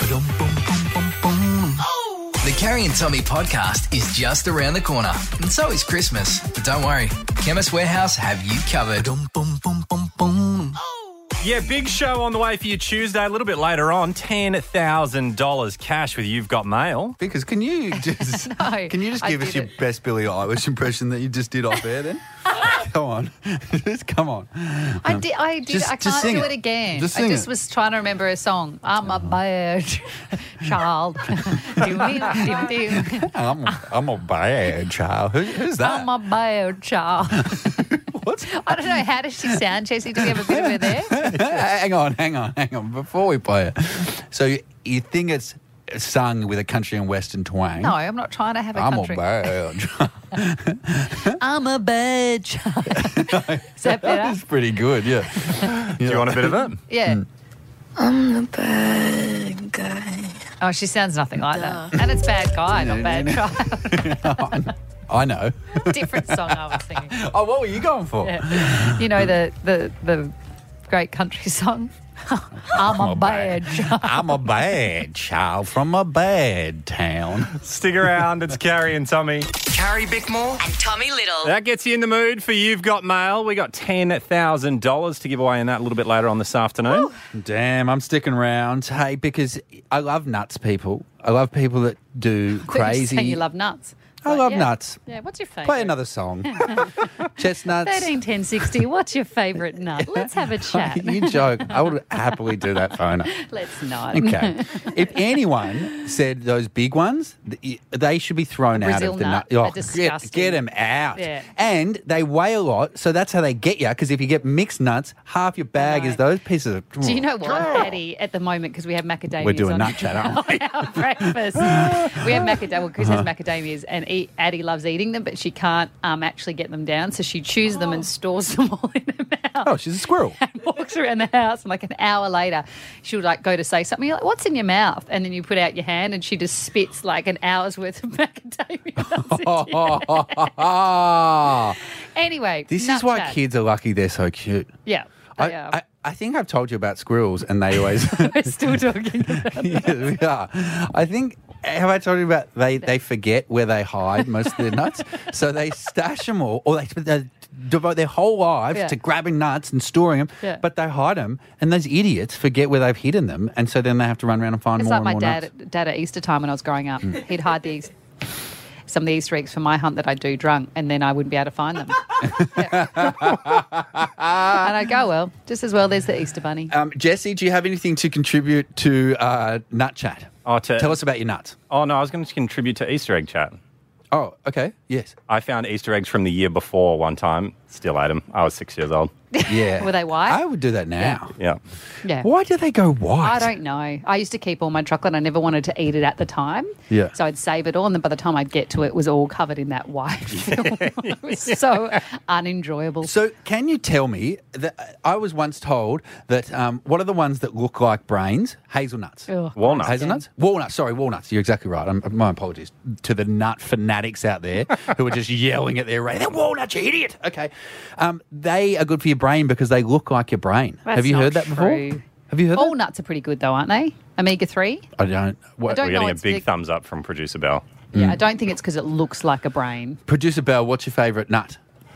The Carrie and Tommy podcast is just around the corner, and so is Christmas. But don't worry, Chemist Warehouse have you covered. Yeah, big show on the way for you Tuesday. A little bit later on, $10,000 cash with You've Got Mail. Because can you just give us your best Billie Eilish impression that you just did off air then? Come on. Just come on. I did. I can't do it again. Just I sing just it. was trying to remember a song. I'm a bad child. I'm a bad child. Who's that? I'm a bad child. What? I don't know. How does she sound, Jessie? Do we have a bit of her there? Hang on. Before we play it. So you think it's sung with a country and western twang? No, I'm not trying to have a I'm country. a bad child. I'm a bad child. Is that better? That's pretty good, yeah. Do you want a bit of it? Yeah. I'm the bad guy. Oh, she sounds nothing like that. And it's bad guy, not bad child. I know. Different song I was singing. Oh, what were you going for? Yeah. You know the great country song? I'm a bad child. I'm a bad child from a bad town. Stick around. It's Carrie and Tommy. Carrie Bickmore. And Tommy Little. That gets you in the mood for You've Got Mail. We got $10,000 to give away in that a little bit later on this afternoon. Damn, I'm sticking around. Hey, because I love nuts people. I love people that do I thought you were crazy. saying you love nuts. I love nuts. Yeah, what's your favourite? Play another song. Chestnuts. 13 10 60. What's your favourite nut? Let's have a chat. You joke. I would happily do that phone. Let's not. Okay. If anyone said those big ones, they should be thrown out Brazil of the nut. nut. They're disgusting. Get them out. Yeah. And they weigh a lot, so that's how they get you, because if you get mixed nuts, half your bag is those pieces of... Do you know what, Addie, at the moment, because we have macadamias We're doing on, nut chat, aren't we? on our breakfast. We have macadamia, Chris has macadamias, and Addie loves eating them, but she can't actually get them down, so she chews them and stores them all in her mouth. Oh, she's a squirrel. And walks around the house, and like an hour later, she'll like go to say something. You're like, "What's in your mouth?" And then you put out your hand, and she just spits like an hour's worth of macadamia nuts into your hand. Anyway, This nut is why chat. kids are lucky they're so cute. Yeah, they are. I think I've told you about squirrels, and they always... We're still talking about Yes, we are. I think... Have I told you about they forget where they hide most of their nuts? So they stash them all, or they devote their whole lives to grabbing nuts and storing them, but they hide them, and those idiots forget where they've hidden them, and so then they have to run around and find It's more like and my more nuts. dad at Easter time when I was growing up. He'd hide some of the Easter eggs for my hunt that I'd do drunk, and then I wouldn't be able to find them. And I'd go, well, just as well, there's the Easter bunny. Jesse, do you have anything to contribute to Nut Chat? Tell us about your nuts. Oh, no, I was going to contribute to Easter egg chat. Oh, okay. Yes. I found Easter eggs from the year before one time. Still ate them. I was 6 years old. Yeah. Were they white? I would do that now. Yeah. Yeah. Why do they go white? I don't know. I used to keep all my chocolate. I never wanted to eat it at the time. Yeah. So I'd save it all, and then by the time I'd get to it, it was all covered in that white film. It was so unenjoyable. So can you tell me, that I was once told that what are the ones that look like brains? Hazelnuts. Ugh, Walnuts. Hazelnuts? Walnuts. You're exactly right. My apologies to the nut fanatics out there who are just yelling at their radio. They're walnuts, you idiot. Okay. They are good for your brain because they look like your brain. That's Have you not heard that before? true. Have you heard All that? nuts are pretty good, though, aren't they? Omega-3? I don't. What, I don't We're know. getting a It's big thumbs up from producer Belle. Yeah, I don't think it's because it looks like a brain. Producer Belle, what's your favourite nut?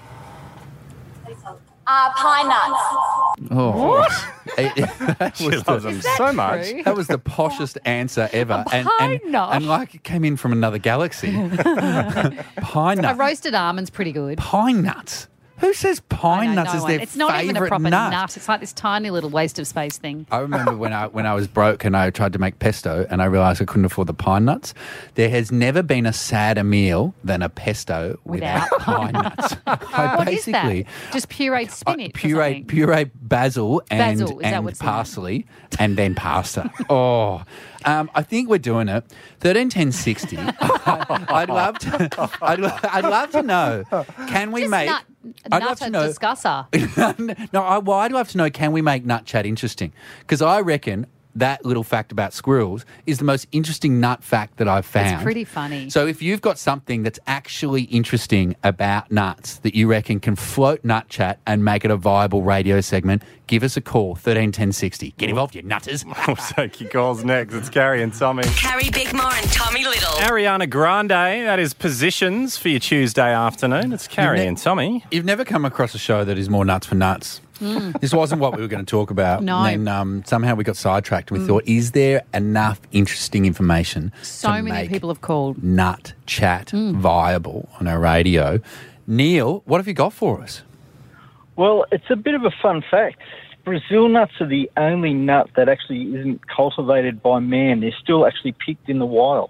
Pine nuts. Oh. She loves them so much. True. That was the poshest answer ever. pine nut? And like it came in from another galaxy. Pine A nut. roasted almond's pretty good. Pine nuts. Who says pine I know, nuts no is one. their It's not even a favourite proper nut? nut. It's like this tiny little waste of space thing. I remember when I was broke and I tried to make pesto and I realised I couldn't afford the pine nuts. There has never been a sadder meal than a pesto without pine nuts. What is that? Just pureed spinach or something? Puree basil and, Basil, is that and what's in it? parsley and then pasta. Oh, I think we're doing it. 131060. I'd love to know. Can we Just make? I'd love to know. discusser. I'd love to know. Can we make Nut Chat interesting? Because I reckon that little fact about squirrels is the most interesting nut fact that I've found. It's pretty funny. So if you've got something that's actually interesting about nuts that you reckon can float Nut Chat and make it a viable radio segment, give us a call, 131060. Get involved, you nutters. We'll take your calls next. It's Carrie and Tommy. Carrie Bickmore and Tommy Little. Ariana Grande, that is Positions for your Tuesday afternoon. It's Carrie and Tommy. You've never come across a show that is more nuts for nuts. This wasn't what we were going to talk about. No. And then somehow we got sidetracked and we thought, is there enough interesting information So to many make people have called. Nut Chat viable on our radio? Neil, what have you got for us? Well, it's a bit of a fun fact. Brazil nuts are the only nut that actually isn't cultivated by man. They're still actually picked in the wild.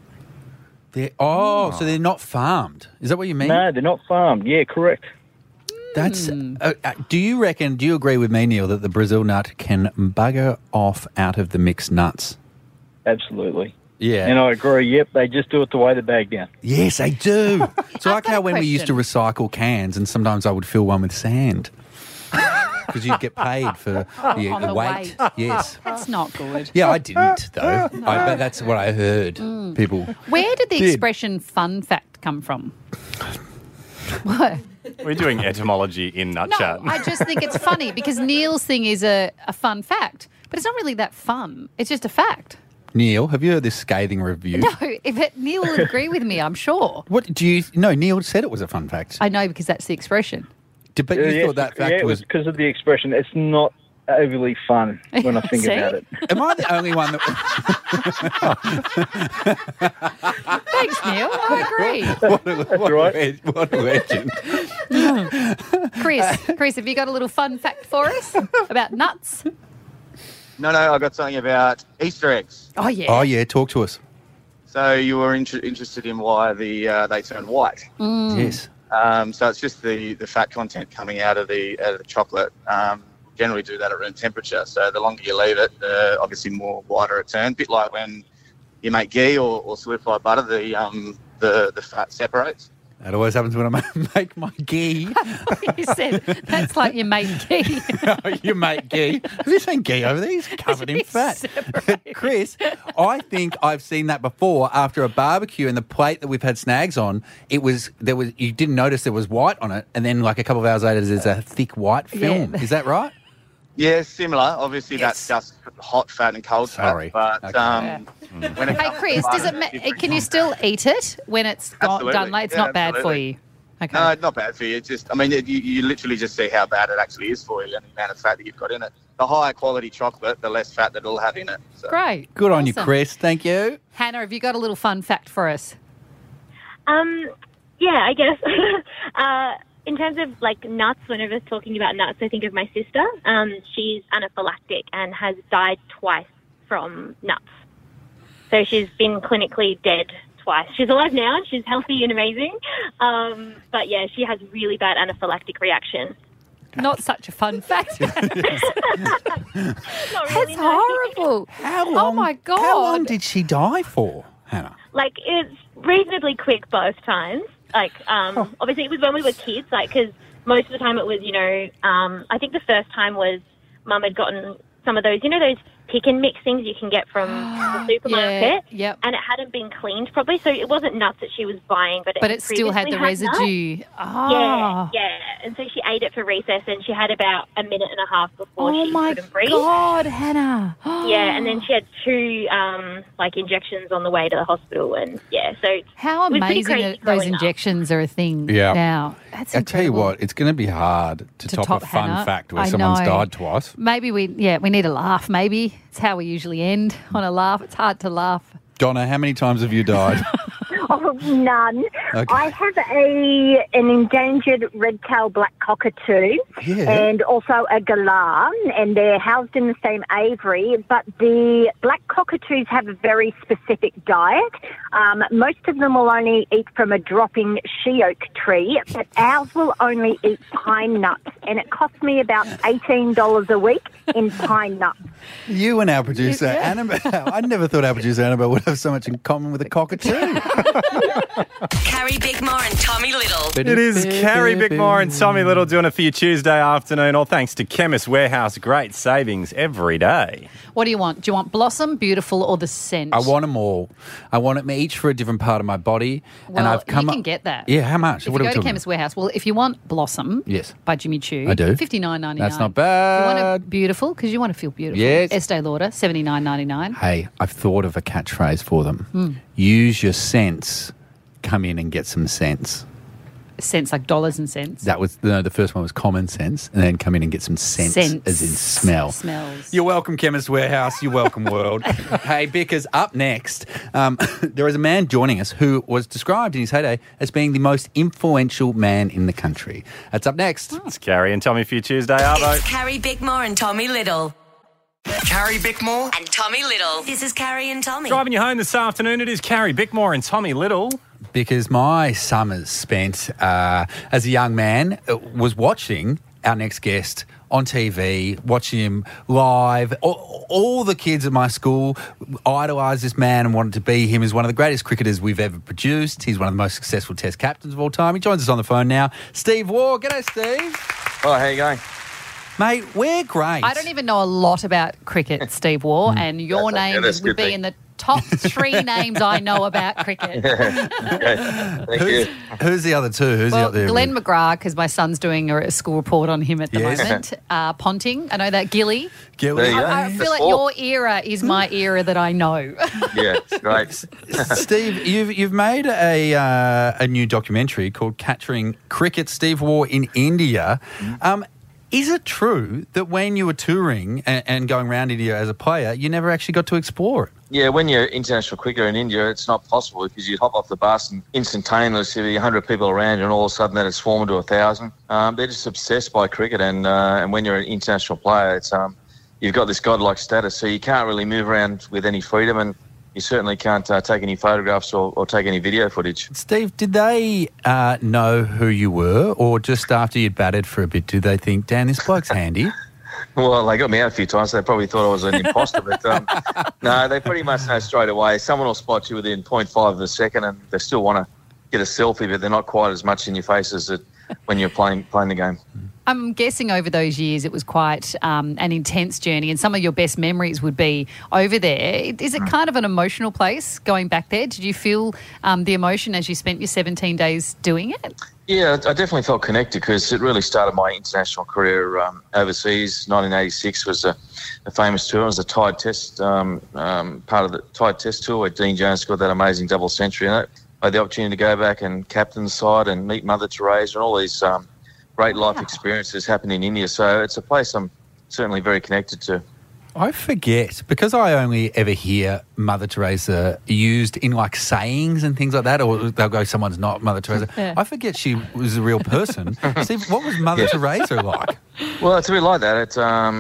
So they're not farmed. Is that what you mean? No, they're not farmed. Yeah, correct. That's. Do you agree with me, Neil, that the Brazil nut can bugger off out of the mixed nuts? Absolutely. Yeah. And I agree. Yep, they just do it to weigh the bag down. Yes, they do. It's like got how a when we used to recycle cans and sometimes I would fill one with sand. Because you'd get paid for on the weight. weight. Yes. That's not good. Yeah, I didn't, though. But that's what I heard. People. Where did the Did. expression fun fact come from? What? We're doing etymology in Nut No, Chat. I just think it's funny because Neil's thing is a fun fact, but it's not really that fun. It's just a fact. Neil, have you heard this scathing review? No, Neil will agree with me, I'm sure. What do you? No, Neil said it was a fun fact. I know because that's the expression. But you thought that fact it was because of the expression. It's not overly fun when I think See? about it. Am I the only one that? Thanks, Neil. I agree. What a legend. Chris, have you got a little fun fact for us about nuts? No, I got something about Easter eggs. Oh, yeah. Oh yeah, talk to us. So you were interested in why they turn white. Yes. So it's just the fat content coming out of the chocolate. Generally do that at room temperature. So the longer you leave it, obviously more whiter it turns. A bit like when you make ghee or solidified butter, the fat separates. That always happens when I make my ghee. You said that's like you make ghee. You make ghee. Have you seen ghee over there? He's covered in fat. Chris, I think I've seen that before after a barbecue and the plate that we've had snags on, you didn't notice there was white on it, and then like a couple of hours later there's a thick white film. Yeah. Is that right? Yeah, similar. Obviously that's just hot fat and cold Sorry. fat. But Okay. when it Hey, comes Chris, to does butter, it? it's different. Can you still eat it when it's Absolutely. done? Like, it's Yeah, not bad for absolutely. you. Okay. No, it's not bad for you. It's just, you literally just see how bad it actually is for you and the amount of fat that you've got in it. The higher quality chocolate, the less fat that it'll have in it. So. Great. Good on you, Awesome. Chris. Thank you. Hannah, have you got a little fun fact for us? Yeah, I guess. In terms of like nuts, whenever talking about nuts, I think of my sister. She's anaphylactic and has died twice from nuts. So she's been clinically dead twice. She's alive now and she's healthy and amazing. But yeah, she has really bad anaphylactic reaction. Not such a fun fact. Not really, That's no. horrible. How long? Oh my God. How long did she die for, Hannah? Like, it's reasonably quick both times. Like, obviously it was when we were kids, like, because most of the time it was, I think the first time was Mum had gotten some of those, those pick and mix things you can get from the supermarket. Yeah, yep. And it hadn't been cleaned properly, so it wasn't nuts that she was buying, but But it still had the previously nuts. residue. Oh. Yeah. And so she ate it for recess, and she had about a minute and a half before Oh she my couldn't breathe. God, Hannah. Yeah, and then she had 2 injections on the way to the hospital, and yeah, so How it was pretty amazing crazy that those growing up. injections are a thing Yeah. now. That's I tell you incredible. what, it's going to be hard to top a fun Hannah. fact where I someone's know. died twice. Maybe we need a laugh, maybe. It's how we usually end, on a laugh. It's hard to laugh. Donna, how many times have you died? Oh, none. Okay. I have an endangered red-tailed black cockatoo Yeah. and also a galah, and they're housed in the same aviary, but the black cockatoos have a very specific diet. Most of them will only eat from a dropping she-oak tree, but ours will only eat pine nuts, and it costs me about $18 a week in pine nuts. You and our producer, Annabelle. I never thought our producer, Annabelle, would have so much in common with a cockatoo. Carrie Bickmore and Tommy Little. It is Carrie Bickmore and Tommy Little doing it for you Tuesday afternoon, all thanks to Chemist Warehouse. Great savings every day. What do you want? Do you want Blossom, Beautiful, or the scent? I want them all. I want them each for a different part of my body. Well, and I've come you can get that. Yeah, how much? If you go to Chemist Warehouse, well, if you want Blossom Yes. by Jimmy Choo, I do. $59.99. That's not If you want bad. a Beautiful, because you want to feel beautiful. Yes. Estee Lauder, $79.99. Hey, I've thought of a catchphrase for them. Use your sense. Come in and get some sense. Cents, like dollars and cents. That was the first one was common sense, and then come in and get some sense, as in smell. Smells. You're welcome, Chemist Warehouse. You're welcome, world. Hey, Bickers, up next, there is a man joining us who was described in his heyday as being the most influential man in the country. That's up next. It's Carrie and Tommy for you Tuesday, Arvo. It's Carrie Bickmore and Tommy Little. Carrie Bickmore. And Tommy Little. This is Carrie and Tommy. Driving you home this afternoon, it is Carrie Bickmore and Tommy Little. Because my summers spent as a young man was watching our next guest on TV, watching him live. All the kids at my school idolised this man and wanted to be him. He's one of the greatest cricketers we've ever produced. He's one of the most successful Test captains of all time. He joins us on the phone now. Steve Waugh. G'day, Steve. Oh, how you going? Mate, we're great. I don't even know a lot about cricket, Steve Waugh, and your name would be in the top 3 names I know about cricket. Thank you. Who's the other two? Who's Well, the other? Glenn McGrath, because my son's doing a school report on him at the Yes. moment. Ponting, I know that. Gilly. Gilly. There you go. I feel like your era is my era that I know. Yeah, it's great. Steve, you've made a new documentary called Capturing Cricket, Steve Waugh in India. Is it true that when you were touring and going around India as a player, you never actually got to explore it? Yeah, when you're international cricketer in India, it's not possible because you hop off the bus and instantaneously there'll be 100 people around you and all of a sudden that it's swarmed to 1,000. They're just obsessed by cricket and when you're an international player, it's you've got this godlike status, so you can't really move around with any freedom and you certainly can't take any photographs or take any video footage. Steve, did they know who you were, or just after you'd batted for a bit, did they think, Dan, this bloke's handy? Well, they got me out a few times, so they probably thought I was an imposter, but no, they pretty much know straight away. Someone will spot you within 0.5 of a second and they still want to get a selfie, but they're not quite as much in your face as when you're playing the game. I'm guessing over those years it was quite an intense journey, and some of your best memories would be over there. Is it kind of an emotional place going back there? Did you feel the emotion as you spent your 17 days doing it? Yeah, I definitely felt connected because it really started my international career overseas. 1986 was a famous tour. It was a Tide Test, part of the Tide Test tour where Dean Jones scored that amazing double century in it. I had the opportunity to go back and captain the side and meet Mother Teresa and all these great life experiences happen in India. So it's a place I'm certainly very connected to. I forget, because I only ever hear Mother Teresa used in like sayings and things like that, or they'll go, someone's not Mother Teresa. Yeah. I forget she was a real person. Steve, what was Mother Teresa like? Well, it's a bit like that. It's,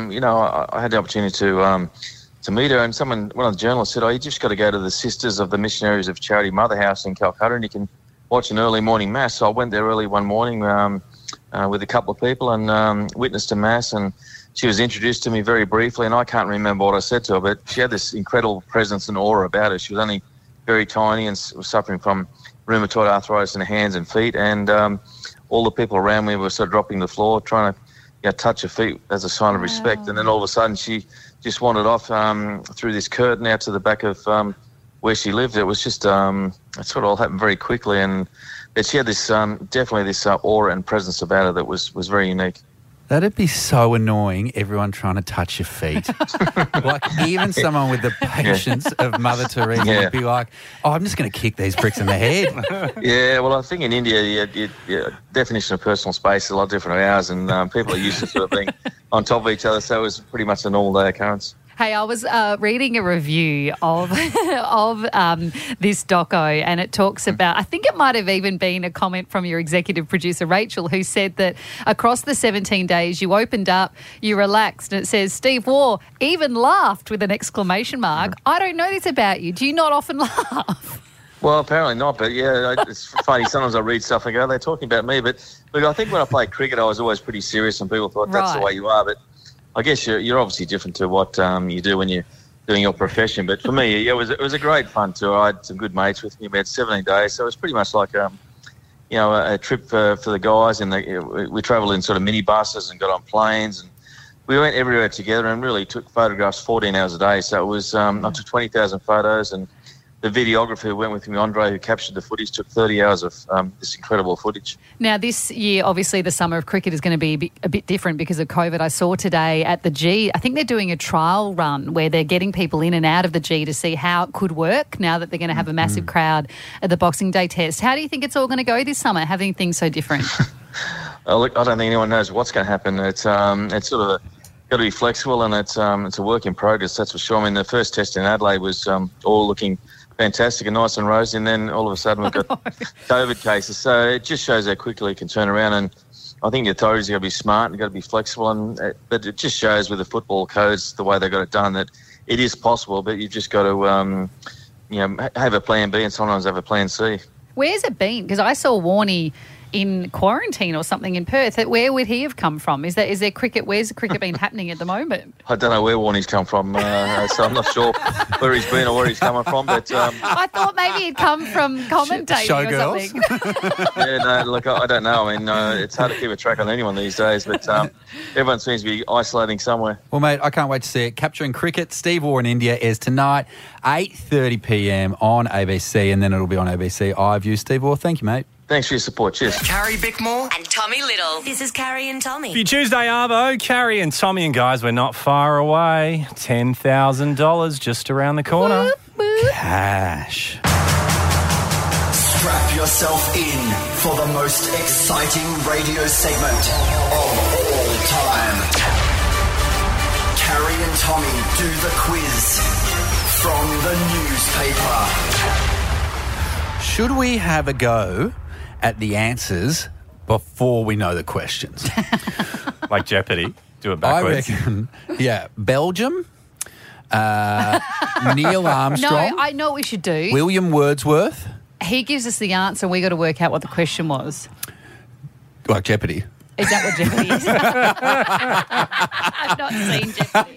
I had the opportunity to meet her, and one of the journalists said, you just got to go to the Sisters of the Missionaries of Charity Mother House in Calcutta and you can watch an early morning mass. So I went there early one morning with a couple of people and witnessed a mass, and she was introduced to me very briefly, and I can't remember what I said to her, but she had this incredible presence and aura about her. She was only very tiny and was suffering from rheumatoid arthritis in her hands and feet, and all the people around me were sort of dropping to the floor, trying to touch her feet as a sign of respect. And then all of a sudden she just wandered off through this curtain out to the back of where she lived. It was just, it sort of all happened very quickly, but she had this, definitely this aura and presence about her that was very unique. That'd be so annoying, everyone trying to touch your feet. Like, even someone with the patience of Mother Teresa would be like, I'm just going to kick these pricks in the head. Yeah, well, I think in India, definition of personal space is a lot different than ours, and people are used to sort of being on top of each other, so it was pretty much a normal day occurrence. Hey, I was reading a review of this doco, and it talks about, I think it might have even been a comment from your executive producer, Rachel, who said that across the 17 days you opened up, you relaxed, and it says, Steve Waugh even laughed with an exclamation mark. I don't know this about you. Do you not often laugh? Well, apparently not, but yeah, it's funny. Sometimes I read stuff and go, they're talking about me. But look, I think when I played cricket, I was always pretty serious and people thought that's the way you are. But I guess you're obviously different to what you do when you're doing your profession. But for me, it was a great fun tour. I had some good mates with me. We had 17 days, so it was pretty much like a trip for the guys. And we travelled in sort of minibuses and got on planes, and we went everywhere together and really took photographs 14 hours a day. So it was up to 20,000 photos, and the videographer who went with me, Andre, who captured the footage, took 30 hours of this incredible footage. Now, this year, obviously, the summer of cricket is going to be a bit different because of COVID. I saw today at the G, I think they're doing a trial run where they're getting people in and out of the G to see how it could work now that they're going to have a massive crowd at the Boxing Day test. How do you think it's all going to go this summer, having things so different? Look, I don't think anyone knows what's going to happen. It's sort of got to be flexible, and it's a work in progress, that's for sure. I mean, the first test in Adelaide was all looking fantastic and nice and rosy, and then all of a sudden we've got COVID cases. So it just shows how quickly it can turn around, and I think the authorities have got to be smart and got to be flexible. But it just shows with the football codes, the way they got it done, that it is possible, but you've just got to have a plan B and sometimes have a plan C. Where's it been? Because I saw Warnie in quarantine or something in Perth. Where would he have come from? Is there cricket? Where's the cricket been happening at the moment? I don't know where Warnie's come from, so I'm not sure where he's been or where he's coming from. But I thought maybe he'd come from commentating or something. Look, I don't know. I mean, it's hard to keep a track on anyone these days, but everyone seems to be isolating somewhere. Well, mate, I can't wait to see it. Capturing Cricket, Steve Waugh in India is tonight, 8:30 p.m. on ABC, and then it'll be on ABC iView. Steve Waugh, thank you, mate. Thanks for your support. Cheers. Carrie Bickmore and Tommy Little. This is Carrie and Tommy. For your Tuesday Arvo, Carrie and Tommy, and guys, we're not far away. $10,000 just around the corner. Cash. Strap yourself in for the most exciting radio segment of all time. Carrie and Tommy do the quiz from the newspaper. Should we have a go at the answers before we know the questions? Like Jeopardy. Do it backwards. I reckon, Belgium, Neil Armstrong. No, I know what we should do. William Wordsworth. He gives us the answer. We got to work out what the question was. Like Jeopardy. Is that what Jeopardy is? I've not seen Jeopardy.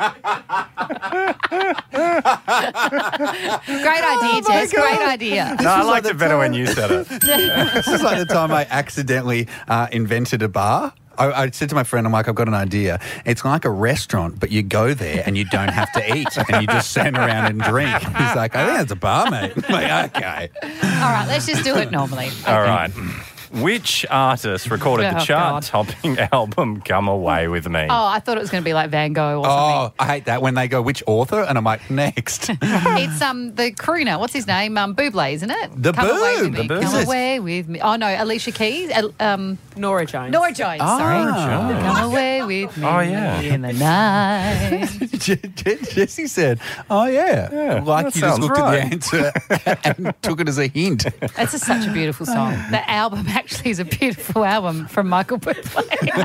Great idea, Jess. Great idea. No, I liked it better when you said it. This is like the time I accidentally invented a bar. I said to my friend, I'm like, I've got an idea. It's like a restaurant, but you go there and you don't have to eat and you just stand around and drink. He's like, I think that's a bar, mate. I'm like, okay. All right, let's just do it normally. Okay. All right. Which artist recorded the chart-topping album Come Away With Me? Oh, I thought it was going to be like Van Gogh or something. Oh, I hate that when they go, which author? And I'm like, next. It's the crooner. What's his name? Bublé, isn't it? The Come Away With Me. Boob. Come Away With Me. Oh, no, Alicia Keys. Nora Jones. Nora Jones, sorry. Come away with me in the night. Jesse said, oh, yeah. Like you just looked at the answer and took it as a hint. It's such a beautiful song. The album actually is a beautiful album from Michael Bublé.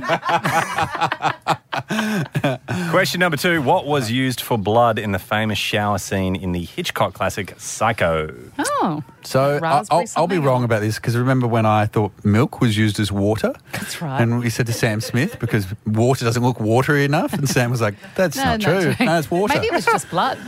Question number 2. What was used for blood in the famous shower scene in the Hitchcock classic Psycho? Oh. So I'll be wrong about this because remember when I thought milk was used as water? That's right. And we said to Sam Smith because water doesn't look watery enough, and Sam was like, that's not true. No, it's water. Maybe it was just blood.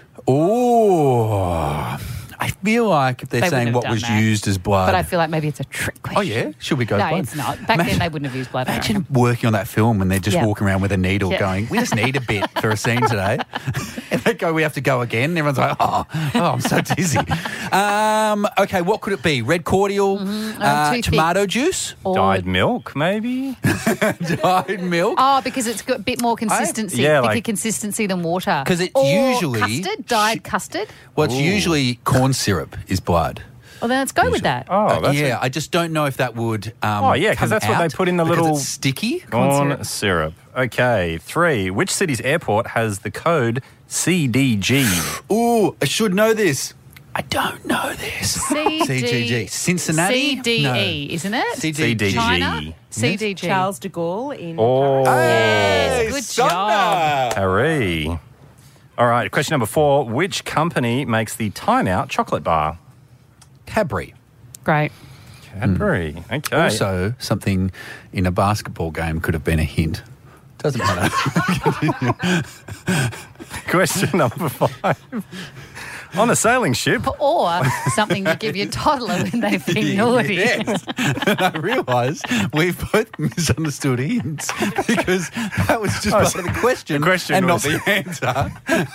Oh, I feel like if they're They saying wouldn't what have was done that. used as blood. But I feel like maybe it's a trick question. Oh, yeah? Should we go No, blood? it's not. Back then they wouldn't have used blood. I Imagine reckon. working on that film when they're just Yeah. walking around with a needle Yeah. going, we just need a bit for a scene today. And they go, we have to go again. And everyone's like, oh, I'm so dizzy. Okay, what could it be? Red cordial, toothpick. tomato juice? Or- Dyed milk, maybe? Dyed milk? Oh, because it's got a bit more consistency, yeah, thicker like- consistency than water. 'Cause it's Or usually- custard, dyed custard. Well, it's usually corn syrup is blood. Well, then let's go with that. Oh, that's I just don't know if that would Oh, yeah, 'cause come that's what they out put in the because little- it's sticky. corn syrup. Okay, 3. Which city's airport has the code CDG? Ooh, I should know this. I don't know this. CDG. Cincinnati? CDE, isn't it? CDG. China? CDG. Charles de Gaulle in Oh, Yes, good job. Harry. All right, question number 4. Which company makes the Time Out chocolate bar? Cadbury. Great. Cadbury. Okay. Also, something in a basketball game could have been a hint. Doesn't matter. Question number 5. On a sailing ship. Or something you give your toddler when they've been naughty. Yes. And I realised we've both misunderstood hints because that was just part of the question, and not the answer.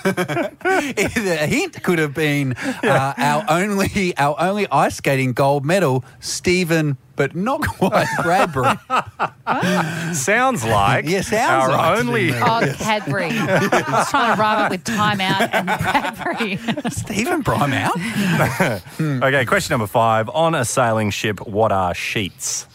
The hint could have been our only ice skating gold medal, Stephen, but not quite Bradbury. Sounds like sounds our like only. Cadbury. I was trying to rhyme it with Time Out and Bradbury. Stephen Prime out. Okay, question number 5. On a sailing ship, what are sheets?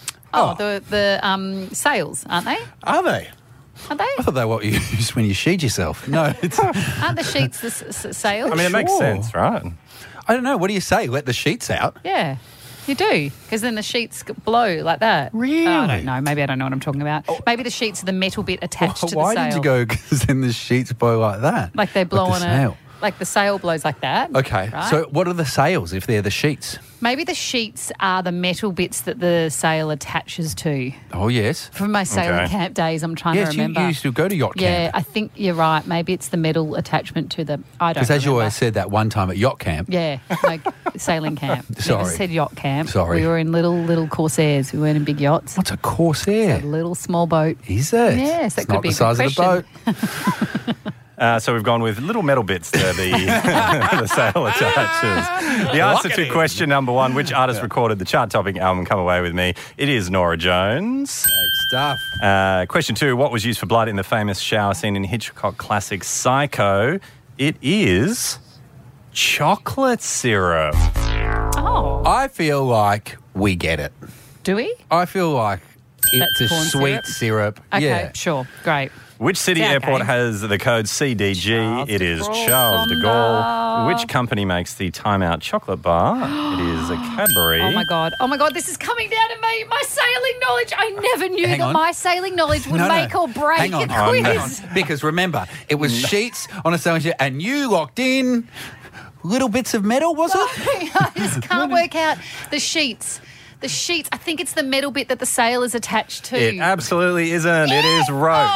The sails, aren't they? Are they? Are they? I thought they were what you use when you sheed yourself. No, it's. Aren't the sheets the sails? I mean, it makes sense, right? I don't know. What do you say? Let the sheets out? Yeah. You do, because then the sheets blow like that. Really? I don't know. Maybe I don't know what I'm talking about. Maybe the sheets are the metal bit attached to the sail. Why did you go, because then the sheets blow like that? Like they blow on sail. Like the sail blows like that. Okay. Right? So what are the sails if they're the sheets? Maybe the sheets are the metal bits that the sail attaches to. Oh, yes. From my sailing camp days, I'm trying to remember. Yes, you used to go to yacht camp. Yeah, I think you're right. Maybe it's the metal attachment to the... I don't know. Because as you always said that one time at yacht camp. Yeah, like sailing camp. Sorry. Never said yacht camp. Sorry. We were in little Corsairs. We weren't in big yachts. What's a Corsair? It's a little small boat. Is it? Yes, that It's could not be the size a of good the question. boat. So we've gone with little metal bits to the sail attaches. The answer to question number 1, which artist recorded the chart-topping album Come Away With Me? It is Norah Jones. Great stuff. Question 2, what was used for blood in the famous shower scene in Hitchcock classic Psycho? It is chocolate syrup. Oh. I feel like we get it. Do we? I feel like it's That's a corn sweet syrup. Okay, Yeah. sure. Great. Which city Yeah, airport okay. has the code CDG? It is Charles de Gaulle. Which company makes the Time Out chocolate bar? It is a Cadbury. Oh, my God. Oh, my God. This is coming down to me. My sailing knowledge. I never knew Hang that on. my sailing knowledge would make or break Hang on. a quiz. Hang on. Because remember, it was sheets on a sailing ship and you locked in little bits of metal, was it? I just can't work out the sheets. The sheets, I think it's the metal bit that the sail is attached to. It absolutely isn't. It is ropes.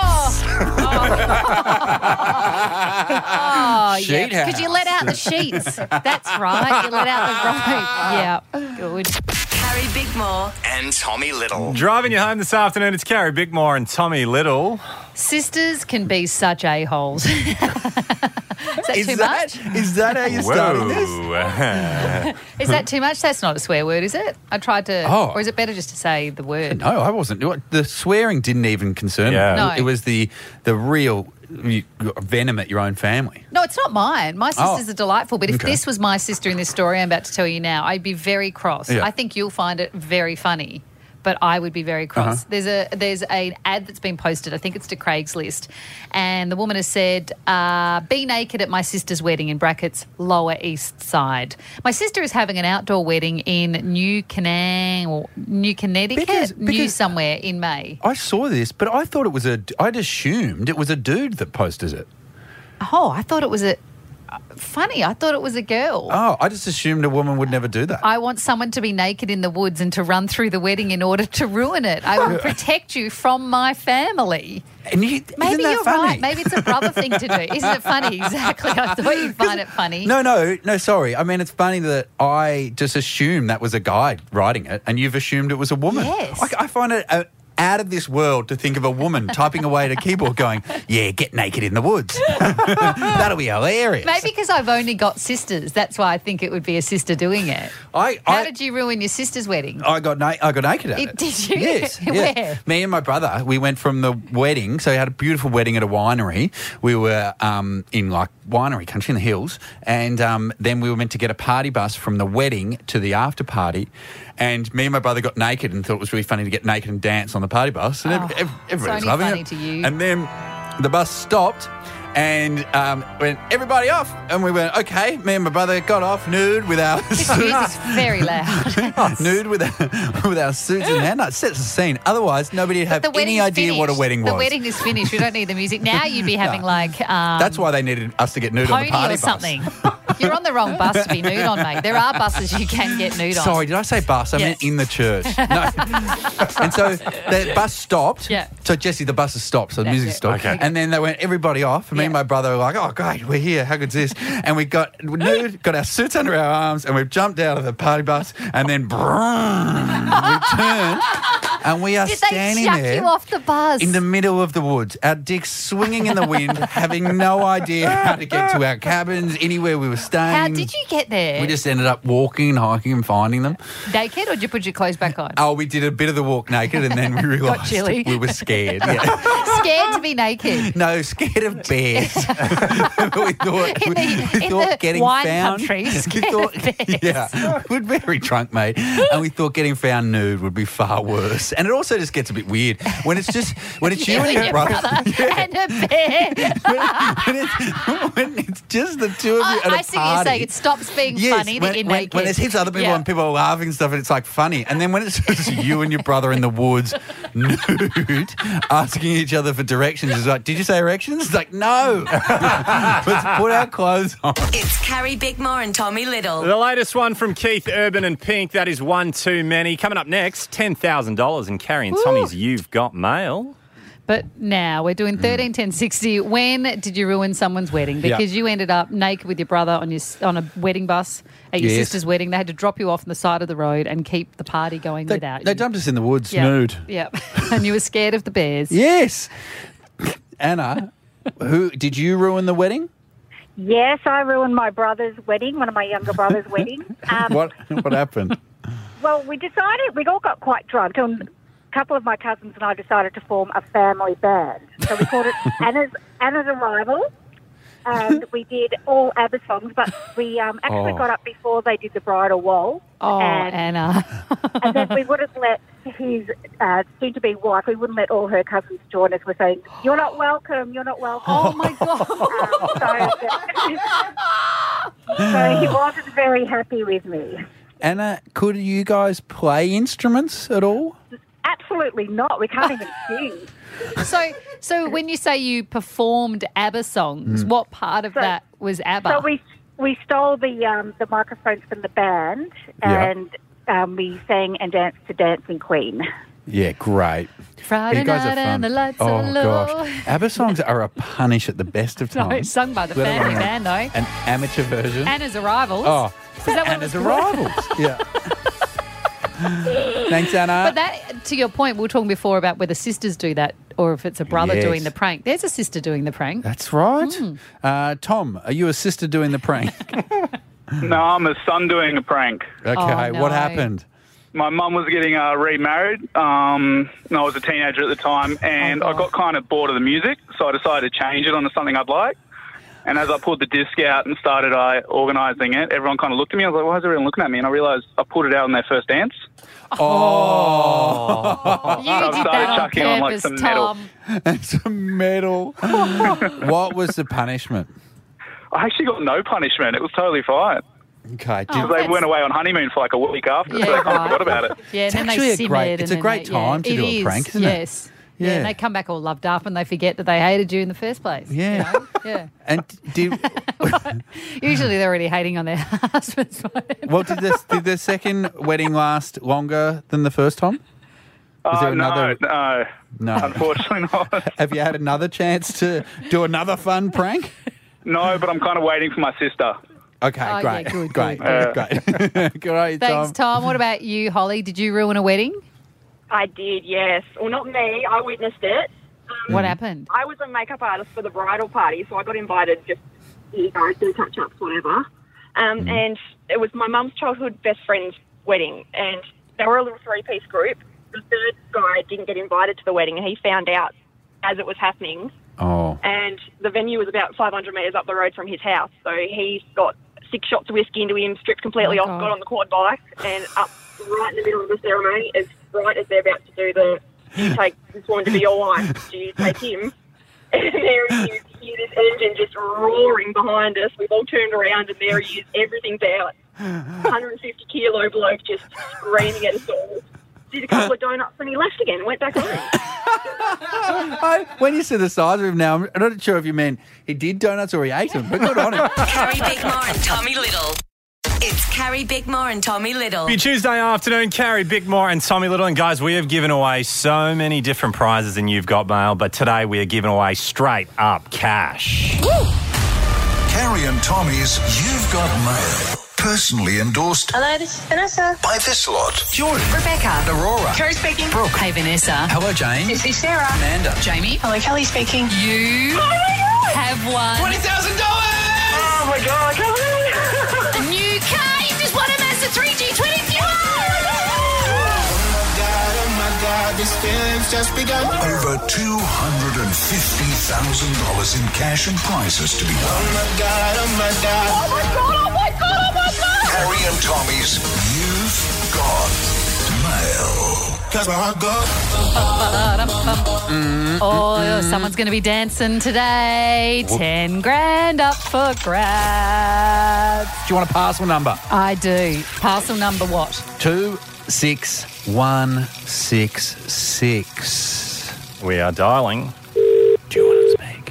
Oh, Sheet yeah. Because you let out the sheets. That's right. You let out the rope. Yeah. Good. Carrie Bickmore And Tommy Little. Driving you home this afternoon, it's Carrie Bickmore and Tommy Little. Sisters can be such a-holes. Is that too much? Is that how you started this? Is that too much? That's not a swear word, is it? I tried to... Oh. Or is it better just to say the word? No, I wasn't. The swearing didn't even concern me. Yeah. No. It was the real venom at your own family. No, it's not mine. My sisters Oh. are delightful, but if Okay. this was my sister in this story I'm about to tell you now, I'd be very cross. Yeah. I think you'll find it very funny, but I would be very cross. Uh-huh. There's an ad that's been posted, I think it's to Craigslist, and the woman has said, be naked at my sister's wedding, in brackets, Lower East Side. My sister is having an outdoor wedding in New Connecticut, New somewhere in May. I saw this, but I thought it was I'd assumed it was a dude that posted it. Oh, I thought it was funny. I thought it was a girl. Oh, I just assumed a woman would never do that. I want someone to be naked in the woods and to run through the wedding in order to ruin it. I will protect you from my family. And Maybe isn't that you're funny? right. Maybe it's a brother thing to do. Isn't it funny? Exactly. I thought you'd find it funny. No, sorry. I mean, it's funny that I just assumed that was a guy writing it and you've assumed it was a woman. Yes. I find it out of this world to think of a woman typing away at a keyboard going, yeah, get naked in the woods. That'll be hilarious. Maybe because I've only got sisters. That's why I think it would be a sister doing it. How did you ruin your sister's wedding? I got naked at it. Did you? Yes. Where? Me and my brother, we went from the wedding, so we had a beautiful wedding at a winery. We were in like winery country in the hills, and then we were meant to get a party bus from the wedding to the after party. And me and my brother got naked and thought it was really funny to get naked and dance on the party bus. And everybody was only loving funny it. to you. And then the bus stopped and went, everybody off. And we went, okay. Me and my brother got off nude with our This music's very loud. nude with our suits in hand. That sets the scene. Otherwise, nobody would have The any wedding's idea what a finished. wedding was. The wedding is finished. We don't need the music. Now you'd be having like... That's why they needed us to get nude on the pony party or bus. something. You're on the wrong bus to be nude on, mate. There are buses you can get nude on. Sorry, did I say bus? I meant in the church. No. And so the bus stopped. Yeah. So, Jesse, the bus has stopped. So the music stopped. Okay. And then they went, everybody off. And me and my brother were like, oh, great, we're here. How good's this? And we got nude, got our suits under our arms, and we've jumped out of the party bus. And then we turned. And we are Did standing they chuck there you off the bus? in the middle of the woods, our dicks swinging in the wind, having no idea how to get to our cabins, anywhere we were staying. How did you get there? We just ended up walking and hiking and finding them. Naked, or did you put your clothes back on? Oh, we did a bit of the walk naked, and then we realised chilly. we were scared. Yeah. Scared to be naked. No, scared of bears. we thought getting wine found. country, we scared thought, of bears. yeah, we're very drunk, mate, and we thought getting found nude would be far worse. And it also just gets a bit weird when it's you and your brother and a bear. when it's just the two of you at a I see what you're party. saying. It stops being Yes, funny that you're naked. when there's heaps of other people and people are laughing and stuff, and it's like funny. And then when it's just you and your brother in the woods, nude, asking each other for directions, it's like, did you say erections? It's like, no. Let's put our clothes on. It's Carrie Bickmore and Tommy Little. The latest one from Keith Urban and Pink. That is one too many. Coming up next, $10,000 in Carrie and Tommy's You've Got Mail. But now we're doing 13, 10, 60. When did you ruin someone's wedding? Because you ended up naked with your brother on a wedding bus at your sister's wedding. They had to drop you off on the side of the road and keep the party going without you. They dumped us in the woods nude. Yeah. And you were scared of the bears. Yes. Anna, did you ruin the wedding? Yes, I ruined my brother's wedding, one of my younger brother's wedding. What happened? Well, we all got quite drunk, and a couple of my cousins and I decided to form a family band. So we called it Anna's Arrival, and we did all ABBA songs, but we actually got up before they did the bridal waltz. Oh, Anna. And then we wouldn't let his soon-to-be wife, we wouldn't let all her cousins join us. We're saying, you're not welcome, you're not welcome. Oh, my God. So he wasn't very happy with me. Anna, could you guys play instruments at all? Absolutely not. We can't even sing. So when you say you performed ABBA songs, what part of that was ABBA? So we stole the microphones from the band and we sang and danced to Dancing Queen. Yeah, great. Friday You guys are night and fun. the lights are low. Gosh. ABBA songs are a punish at the best of times. No, it's sung by the Let family alone band, though. An amateur version. Anna's Arrivals. Oh, Is that what Anna's it was called? Arrivals. Yeah. Thanks, Anna. But that, to your point, we were talking before about whether sisters do that or if it's a brother Yes. doing the prank. There's a sister doing the prank. That's right. Tom, are you a sister doing the prank? No, I'm a son doing a prank. Okay, what happened? My mum was getting remarried, and I was a teenager at the time, and I got kind of bored of the music, so I decided to change it onto something I'd like. And as I pulled the disc out and started organising it, everyone kind of looked at me. I was like, why is everyone looking at me? And I realised I put it out on their first dance. Oh. You did that on chucking on, like, purpose, some metal. Tom. And some metal. What was the punishment? I actually got no punishment. It was totally fine. Okay. Because they went away on honeymoon for like a week after, so they kind of forgot about it. Yeah, It's and then actually they a simmered. great- it's a and great then time to it do a is, prank, isn't it? yes. Yeah, and Yeah. they come back all loved up and they forget that they hated you in the first place. Yeah. You know? Yeah. And did Usually they're already hating on their husbands. did the second wedding last longer than the first time? Was there another? No, unfortunately not. Have you had another chance to do another fun prank? No, but I'm kind of waiting for my sister. Okay, Oh, great, yeah, good, great, good. great. Great, Thanks, Tom. What about you, Holly? Did you ruin a wedding? I did, yes. Well, not me. I witnessed it. What happened? I was a makeup artist for the bridal party, so I got invited just, you guys do touch-ups, whatever. And it was my mum's childhood best friend's wedding, and they were a little three-piece group. The third guy didn't get invited to the wedding, and he found out as it was happening. Oh. And the venue was about 500 metres up the road from his house, so he got 6 shots of whiskey into him, stripped completely off, got on the quad bike, and up right in the middle of the ceremony, as right as they're about to do the, you take this woman to be your wife, do you take him? And there he is, you hear this engine just roaring behind us. We've all turned around and there he is, everything's out. 150 kilo bloke just screaming at us all. did a couple of donuts and he left again, went back home. When you said the size of him now, I'm not sure if you meant he did donuts or he ate them, but good on him. Carrie Bickmore and Tommy Little. It's Carrie Bickmore and Tommy Little. Happy Tuesday afternoon, Carrie Bickmore and Tommy Little. And guys, we have given away so many different prizes in You've Got Mail, but today we are giving away straight up cash. Woo! Carrie and Tommy's You've Got Mail. Personally endorsed. Hello, this is Vanessa. By this lot. Jordan. Rebecca. Aurora. Carrie speaking. Brooke. Hey, Vanessa. Hello, Jane. This is Sarah. Amanda. Jamie. Hello, Kelly speaking. You have won $20,000! Oh, my God. a new car. You just won a Mazda 3G20. This feeling's just begun. Over $250,000 in cash and prizes to be won. Oh, my God. Oh, my God. Oh, my God. Oh, my God. Oh, my God. Harry and Tommy's You've Got Mail. Cause my heart goes. Oh, someone's going to be dancing today. 10 grand up for grabs. Do you want a parcel number? I do. Parcel number what? 26166. We are dialing. Do you want to speak?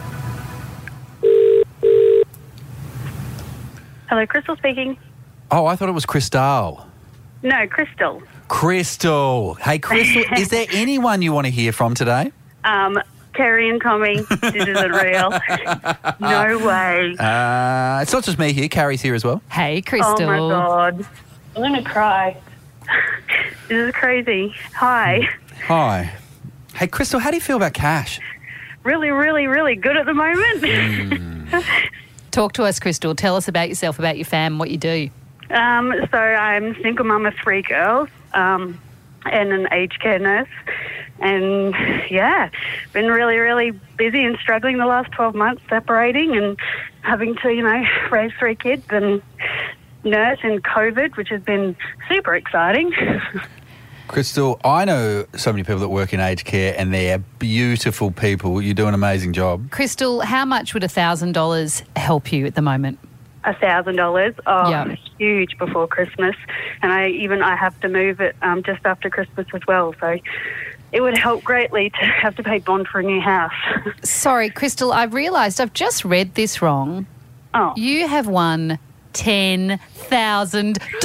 Hello, Crystal speaking. Oh, I thought it was Crystal. No, Crystal. Crystal. Hey, Crystal, is there anyone you want to hear from today? Carrie and Tommy, this isn't real. No way. It's not just me here. Carrie's here as well. Hey, Crystal. Oh, my God. I'm going to cry. This is crazy. Hi. Hi. Hey, Crystal, how do you feel about cash? Really, really, really good at the moment. Talk to us, Crystal. Tell us about yourself, about your fam, what you do. So I'm a single mum of 3 girls and an aged care nurse. And, yeah, been really, really busy and struggling the last 12 months, separating and having to, raise 3 kids and nurse in COVID, which has been super exciting. Crystal, I know so many people that work in aged care and they're beautiful people. You do an amazing job. Crystal, how much would $1,000 help you at the moment? $1,000. Oh, Yeah. huge before Christmas. And I have to move it just after Christmas as well. So it would help greatly to have to pay bond for a new house. Sorry, Crystal, I've realised I've just read this wrong. Oh. You have won $10,000 cash!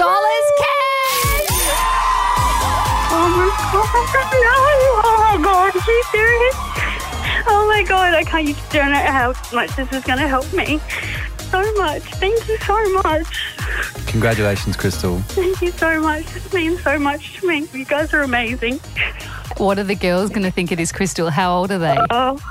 Oh, my God. No. Oh, my God. Are you serious? Oh, my God. I can't. You don't know how much this is going to help me. So much. Thank you so much. Congratulations, Crystal. Thank you so much. This means so much to me. You guys are amazing. What are the girls going to think of this, Crystal? How old are they?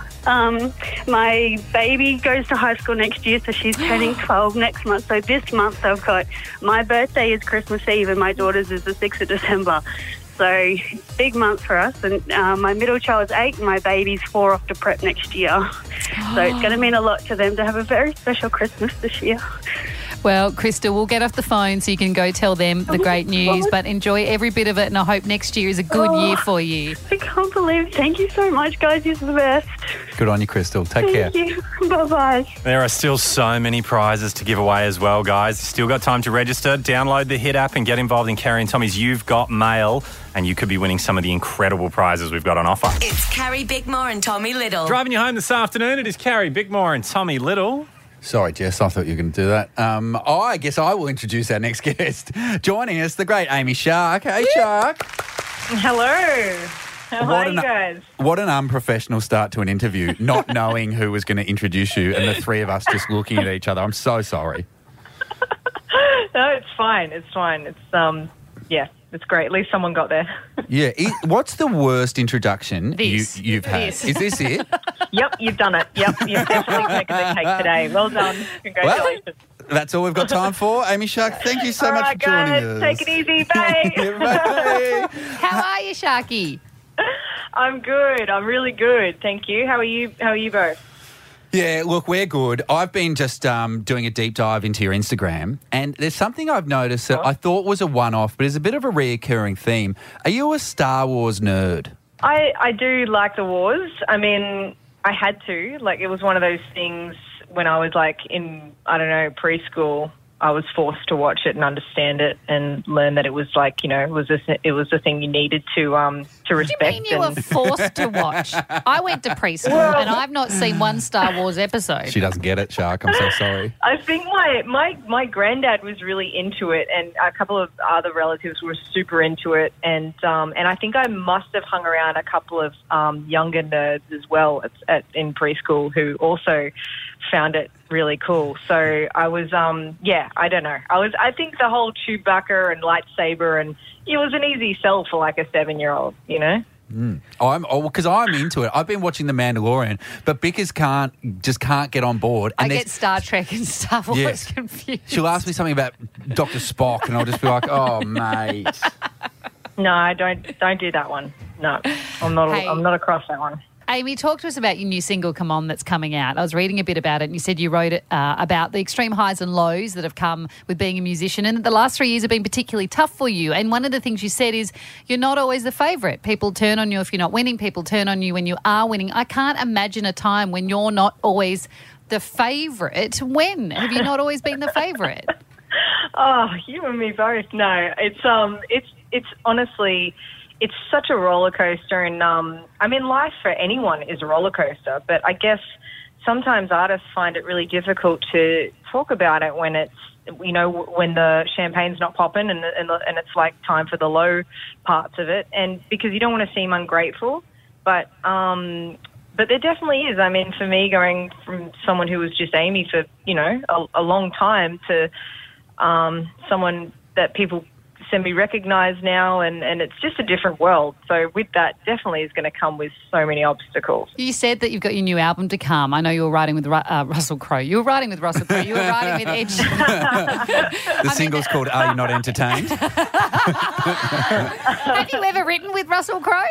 My baby goes to high school next year, so she's turning 12 next month. So this month I've got, my birthday is Christmas Eve and my daughter's is the 6th of December. So big month for us. And my middle child is 8 and my baby's 4 off to prep next year. So it's going to mean a lot to them to have a very special Christmas this year. Well, Crystal, we'll get off the phone so you can go tell them the great news, but enjoy every bit of it, and I hope next year is a good year for you. I can't believe it. Thank you so much, guys. You're the best. Good on you, Crystal. Take care. Thank you. Bye-bye. There are still so many prizes to give away as well, guys. Still got time to register. Download the Hit app and get involved in Carrie and Tommy's You've Got Mail, and you could be winning some of the incredible prizes we've got on offer. It's Carrie Bickmore and Tommy Little. Driving you home this afternoon, it is Carrie Bickmore and Tommy Little. Sorry, Jess, I thought you were going to do that. I guess I will introduce our next guest. Joining us, the great Amy Shark. Hey, Shark. Hello. How are you guys? What an unprofessional start to an interview, not knowing who was going to introduce you and the 3 of us just looking at each other. I'm so sorry. No, it's fine. It's fine. It's, yeah, it's great. At least someone got there. Yeah. What's the worst introduction This. you've had? This. Is this it? Yep, you've done it. Yep, you've definitely taken the cake today. Well done. Congratulations. That's all we've got time for. Amy Shark, thank you so All much right, for joining guys, us. take it easy. Bye. Bye. How are you, Sharky? I'm good. I'm really good. Thank you. How are you? How are you both? Yeah, look, we're good. I've been just doing a deep dive into your Instagram, and there's something I've noticed that I thought was a one-off, but is a bit of a reoccurring theme. Are you a Star Wars nerd? I do like the wars. I mean, I had to. Like, it was one of those things when I was, like, in, I don't know, preschool. I was forced to watch it and understand it and learn that it was like, you know, it was a thing you needed to respect. What do you mean you were forced to watch? I went to preschool and I've not seen one Star Wars episode. She doesn't get it, Shark. I'm so sorry. I think my granddad was really into it, and a couple of other relatives were super into it, and I think I must have hung around a couple of younger nerds as well in preschool who also found it really cool. So I was, I don't know. I think the whole Chewbacca and lightsaber, and it was an easy sell for like a 7-year-old, you know? Because I'm into it. I've been watching The Mandalorian, but Bickers can't get on board. And I get Star Trek and Star Wars confused. She'll ask me something about Dr. Spock, and I'll just be like, "Oh, mate." No, don't do that one. No, I'm not across that one. Amy, talk to us about your new single, Come On, that's coming out. I was reading a bit about it, and you said you wrote it about the extreme highs and lows that have come with being a musician, and that the last 3 years have been particularly tough for you. And one of the things you said is you're not always the favourite. People turn on you if you're not winning. People turn on you when you are winning. I can't imagine a time when you're not always the favourite. When? Have you not always been the favourite? Oh, you and me both. No, it's honestly... It's such a roller coaster, and I mean, life for anyone is a roller coaster. But I guess sometimes artists find it really difficult to talk about it when it's, you know, when the champagne's not popping and it's like time for the low parts of it, and because you don't want to seem ungrateful. But there definitely is. I mean, for me, going from someone who was just Amy for, you know, a long time to someone that people semi-recognised now, and it's just a different world. So with that, definitely is going to come with so many obstacles. You said that you've got your new album to come. I know you were writing with Russell Crowe. You were writing with Russell Crowe. You were writing with Ed Sheeran. The single's called Are You Not Entertained? Have you ever written with Russell Crowe?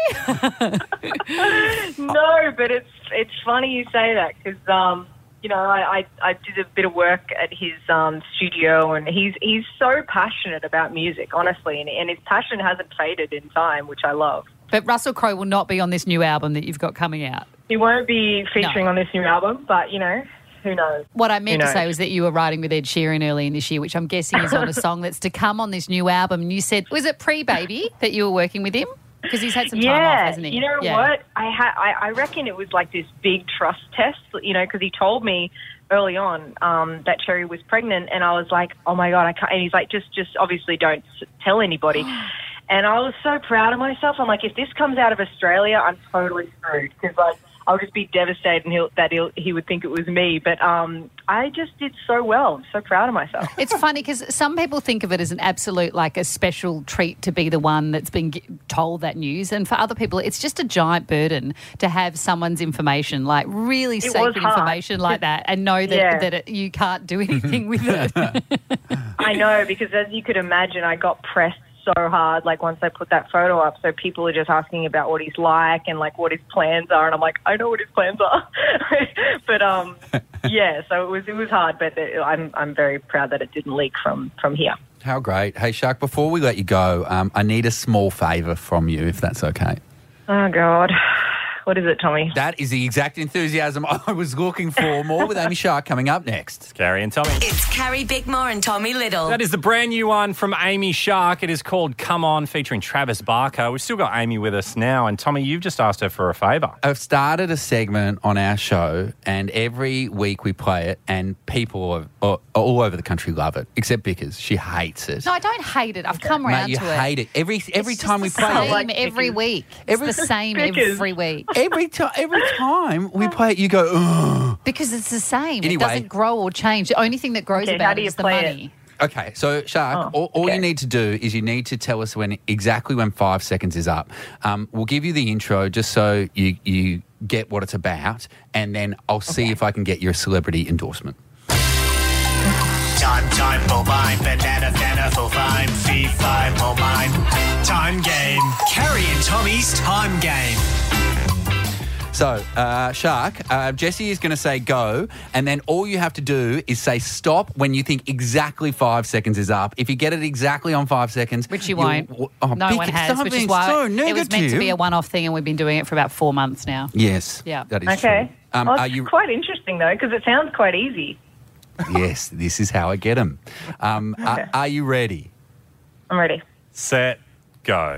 No, but it's funny you say that because... you know, I did a bit of work at his studio, and he's so passionate about music, honestly, and his passion hasn't faded in time, which I love. But Russell Crowe will not be on this new album that you've got coming out. He won't be featuring on this new album, but, you know, who knows? What I meant to say was that you were writing with Ed Sheeran early in this year, which I'm guessing is on a song that's to come on this new album. And you said, was it pre-baby that you were working with him? Because he's had some time off, hasn't he? You know what? I reckon it was like this big trust test, you know, because he told me early on that Cherry was pregnant, and I was like, oh my God, I can't. And he's like, just obviously don't tell anybody. And I was so proud of myself. I'm like, if this comes out of Australia, I'm totally screwed, because like I'll just be devastated, and he would think it was me. But I just did so well. I'm so proud of myself. It's funny because some people think of it as an absolute, like a special treat to be the one that's been told that news. And for other people, it's just a giant burden to have someone's information, like really sacred information like that, and know that you can't do anything with it. I know, because as you could imagine, I got pressed so hard, like once I put that photo up, so people are just asking about what he's like and like what his plans are, and I'm like, I know what his plans are. But so it was hard, but I'm very proud that it didn't leak from here. How great. Hey Shark, before we let you go, I need a small favour from you, if that's okay. Oh God. What is it, Tommy? That is the exact enthusiasm I was looking for. More with Amy Shark coming up next. It's Carrie and Tommy. It's Carrie Bickmore and Tommy Little. That is the brand new one from Amy Shark. It is called Come On, featuring Travis Barker. We've still got Amy with us now. And Tommy, you've just asked her for a favour. I've started a segment on our show, and every week we play it, and people all over the country love it, except Bickers. She hates it. No, I don't hate it. I've come around to it. You hate it. Every time we play it. Every week. It's the same every week. Every time we play it, you go, ugh. Because it's the same. Anyway, it doesn't grow or change. The only thing that grows about it is the money. Okay, so Shark, all you need to do is you need to tell us exactly when 5 seconds is up. We'll give you the intro just so you get what it's about, and then I'll see if I can get your celebrity endorsement. Time for mine, banana for fine, fee fine for mine. Time game. Carrie and Tommy's time game. So, Shark, Jessie is going to say go, and then all you have to do is say stop when you think exactly 5 seconds is up. If you get it exactly on 5 seconds... Which you won't. No one has, which is why it was meant to be a one-off thing, and we've been doing it for about 4 months now. Yes. Yeah. That is okay. true. It's quite interesting, though, because it sounds quite easy. Yes, this is how I get them. Are you ready? I'm ready. Set, go.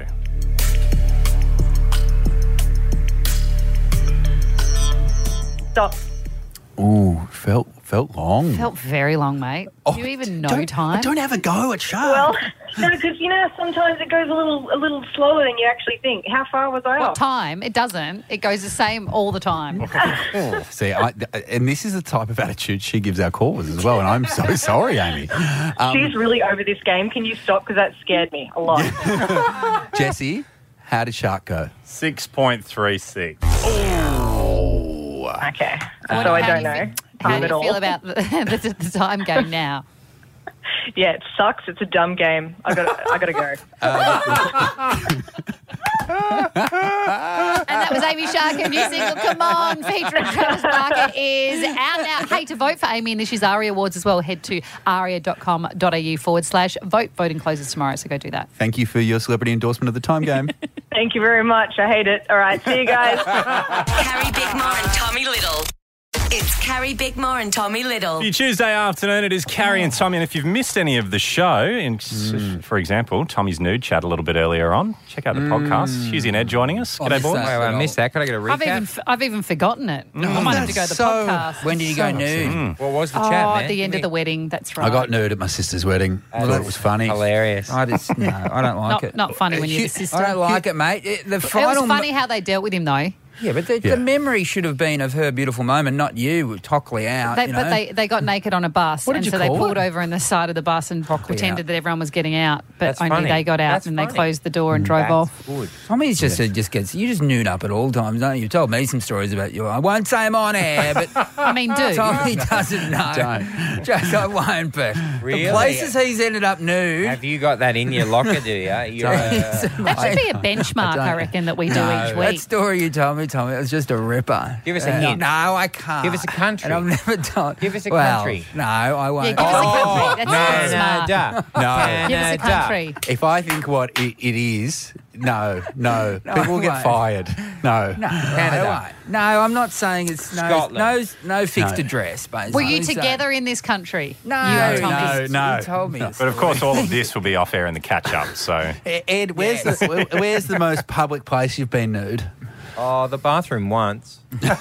Stop. Ooh, felt long. Felt very long, mate. Do you even know time? Don't have a go at Shark. Well, no, because sometimes it goes a little slower than you actually think. How far was I What off? time? It doesn't. It goes the same all the time. See, and this is the type of attitude she gives our callers as well, and I'm so sorry, Amy. She's really over this game. Can you stop? Because that scared me a lot. Jesse, how did Shark go? 6.36. Okay. How So I do don't you know. How do At you all. feel about the time game now? Yeah, it sucks. It's a dumb game. I gotta go. And that was Amy Shark, her new single, Come On, featuring Travis Barker, is out now. Hey, to vote for Amy in this year's ARIA Awards as well, head to aria.com.au/vote. Voting closes tomorrow, so go do that. Thank you for your celebrity endorsement of the time game. Thank you very much. I hate it. All right, see you guys. Carrie Bickmore and Tommy Little. It's Carrie Bickmore and Tommy Little. Your Tuesday afternoon, it is Carrie and Tommy. And if you've missed any of the show, for example, Tommy's Nude Chat a little bit earlier on, check out the podcast. Hughesy and Ed joining us. G'day, boys. I missed that. Could I get a recap? I've even forgotten it. I might have to go to the podcast. When did you go nude? What was the chat, man? At the end of the wedding, that's right. I got nude at my sister's wedding. I thought it was funny. Hilarious. I don't like it. Not funny when you're the sister. I don't like it, mate. It was funny how they dealt with him, though. Yeah, but the memory should have been of her beautiful moment, not you, Tockley out. But they got naked on a bus, and so they pulled over in the side of the bus and pretended that everyone was getting out, but only they got out and they closed the door and drove off. Good. Tommy's just gets, you just nude up at all times, don't you? You told me some stories about you. I won't say them on air, but I mean, do. Tommy doesn't know. Don't. Just I won't, but Really? the places he's ended up nude. Have you got that in your locker, do you? That should be a benchmark, I reckon, that we do each week. That story you told me, it was just a ripper. Give us a hint. No, I can't. Give us a country. And I've never done. Give us a well, country. No, I won't. Yeah, give us a country. That's smart. No. Give us a country. If I think what it is, no. People will get fired. No. Canada. No, I'm not saying it's Scotland. no fixed address, basically. Were you together in this country? No, You and Tommy? No. You told me. But of course, all of this will be off air in the catch up. So, Ed, where's the most public place you've been nude? Oh, the bathroom once.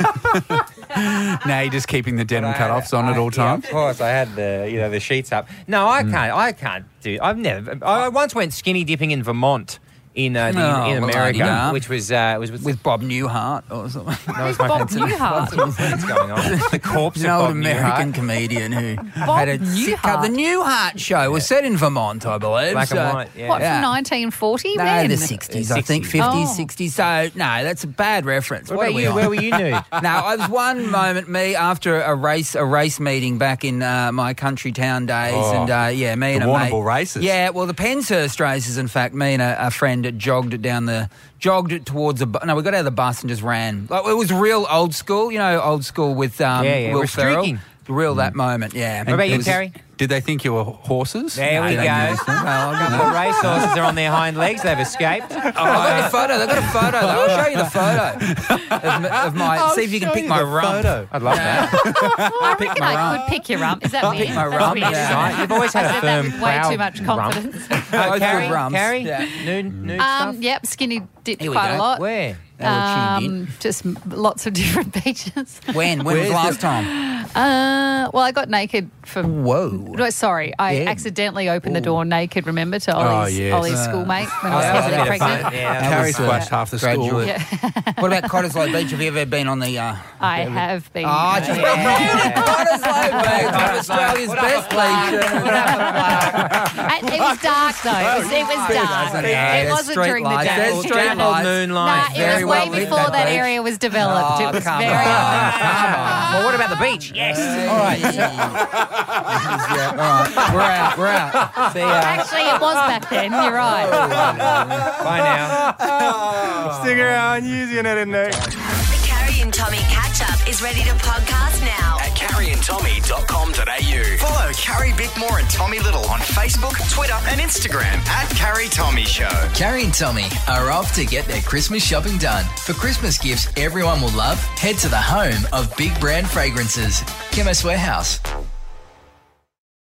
Now you're just keeping the denim cut-offs on at all times? Yeah, of course, I had the sheets up. No, I can't do. I once went skinny dipping in Vermont. In America, which was with Bob Newhart or something. That was my Bob Newhart. What's going on? The corpse an of old Bob American Newhart. comedian who Bob had a sitcom. The Newhart show was set in Vermont, I believe. Black and white, yeah. What, from 1940? No, When? the 60s, I think, 50s, 60s. So, no, that's a bad reference. What about you? Where were you nude? No, I was one moment, me, after a race meeting back in my country town days. And, me and a mate. Warrnambool races? Yeah, well, the Penshurst races, in fact, me and a friend jogged towards we got out of the bus and just ran. Like, it was real old school, old school with Will Ferrell. Real that moment, yeah. What about you, Carrie? Did they think you were horses? There we go. The race horses are on their hind legs. They've escaped. They've got a photo. I'll show you the photo of my. See if you can pick my rump. I'd love that. I reckon I could pick your rump. Is that weird? Pick my rump. That's weird. You've always had I a said that firm, with way proud too much confidence. Carrie? Yeah. Nude stuff? Yep, skinny dipped Here we quite go. a lot. Where? Just lots of different beaches. When was last time? Well, I got naked for. Whoa. No, sorry, I accidentally opened the door naked. Remember, to Ollie's, yes. Ollie's schoolmate when I was that was heavily a bit of pregnant. fun. Yeah, Carrie splashed half the school. graduate. Yeah. What about Cottesloe Beach? Have you ever been on the... I have been. Oh, she's been to Cottesloe Beach, one of Australia's best beaches. It was dark though. It was dark. It wasn't during the day. There's street lights. moonlight. Nah, it was way before that area was developed. It was very old. Well, what about the beach? Yes. All right. All right. We're out. See ya. Actually, it was back then. You're right. Bye now. stick around, using it in there. The Carrie and Tommy catch-up is ready to podcast now. At carrieandtommy.com.au. Follow Carrie Bickmore and Tommy Little on Facebook, Twitter and Instagram at Carrie Tommy Show. Carrie and Tommy are off to get their Christmas shopping done. For Christmas gifts everyone will love, head to the home of big brand fragrances, Chemist Warehouse.